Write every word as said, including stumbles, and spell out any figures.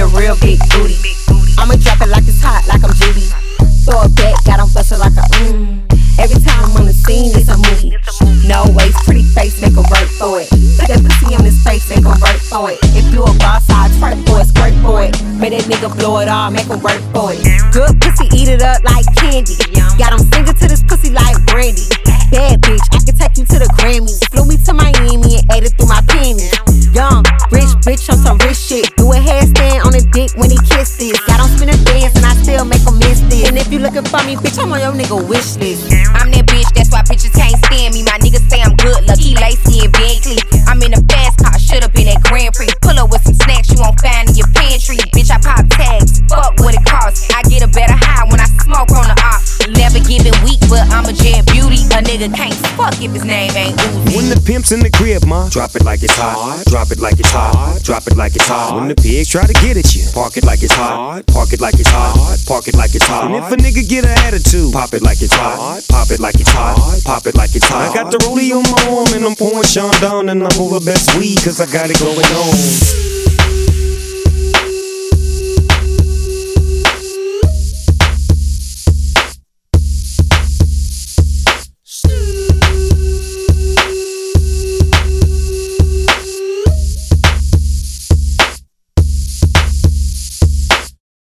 a real big booty. I'ma drop it like it's hot, like I'm Judy. Throw it back, got on bustin' like a mmm. Every time I'm on the scene, it's a movie. No waist, pretty face, make 'em work for it. Put that pussy on his face, make 'em work for it. If you a boss, I'll twerk for it, squirt for it. Make that nigga blow it all, make 'em work for it. Good pussy, eat it up like candy. Got 'em singing to this pussy like brandy. Bad bitch, I can take you to the Grammys. Flew me to Miami and ate it through my panties. Young, rich bitch on some rich shit. Do a handstand on a dick when he kisses. Got 'em spinning dance and I still make 'em miss this. And if you looking for me, bitch, I'm on your nigga wish list. I'm that bitch, that's why bitches can't stand me. My niggas say I'm good, lucky, lacy and Bentley. I'm in a fast car, shut up in that Grand Prix. Pull up with some snacks you won't find in your pantry. Bitch, I pop tags, fuck what it costs. I get a better high when I smoke on the op. Never giving weak, but I'm a jet beauty. A nigga can't fuck if his name ain't Uzi. When the pimp's in the crib, ma, drop it like it's hot. Drop it like it's hot. Drop it like it's hot. When the pigs try to get at you, park it like it's hot. Park it like it's hot. Park it like it's hot. And if a nigga get an attitude, pop it like it's hot. Pop it like it's hot. Pop it like it's hot. I got the rollie on my arm and I'm pouring Sean down and I'm over best weed cause I got it going on.